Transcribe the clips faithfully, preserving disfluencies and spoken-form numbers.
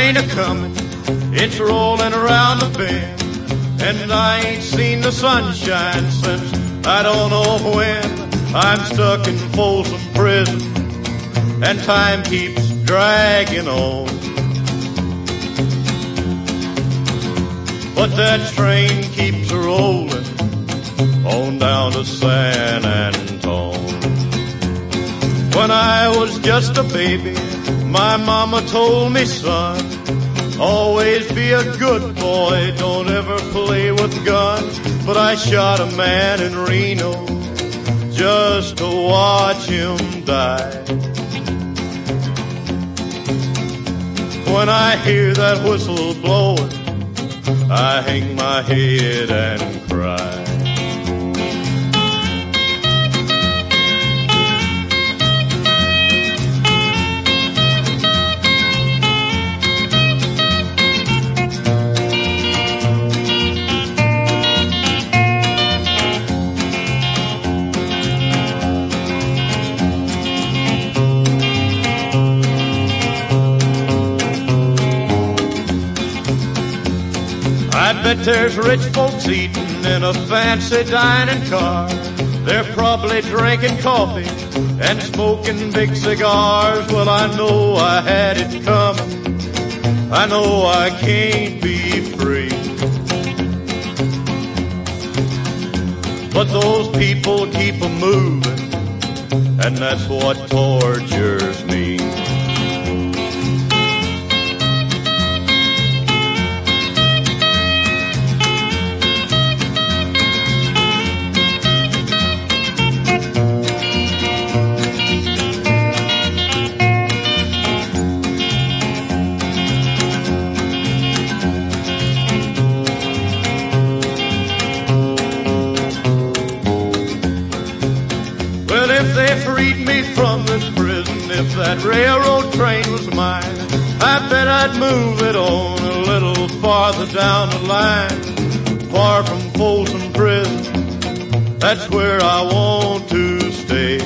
train a-comin', it's rollin' around the bend, and I ain't seen the sunshine since I don't know when. I'm stuck in Folsom Prison, and time keeps dragging on. But that train keeps rollin' on down to San Antone. When I was just a baby, my mama told me, son, always be a good boy, don't ever play with guns. But I shot a man in Reno just to watch him die. When I hear that whistle blowing, I hang my head and cry. I bet there's rich folks eating in a fancy dining car. They're probably drinking coffee and smoking big cigars. Well, I know I had it coming. I know I can't be free. But those people keep a moving, and that's what tortures me. Well, if they freed me from this prison, if that railroad train was mine, I bet I'd move it on a little farther down the line. Far from Folsom Prison, that's where I want to stay.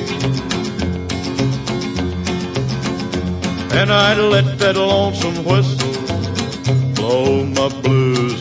And I'd let that lonesome whistle blow my blues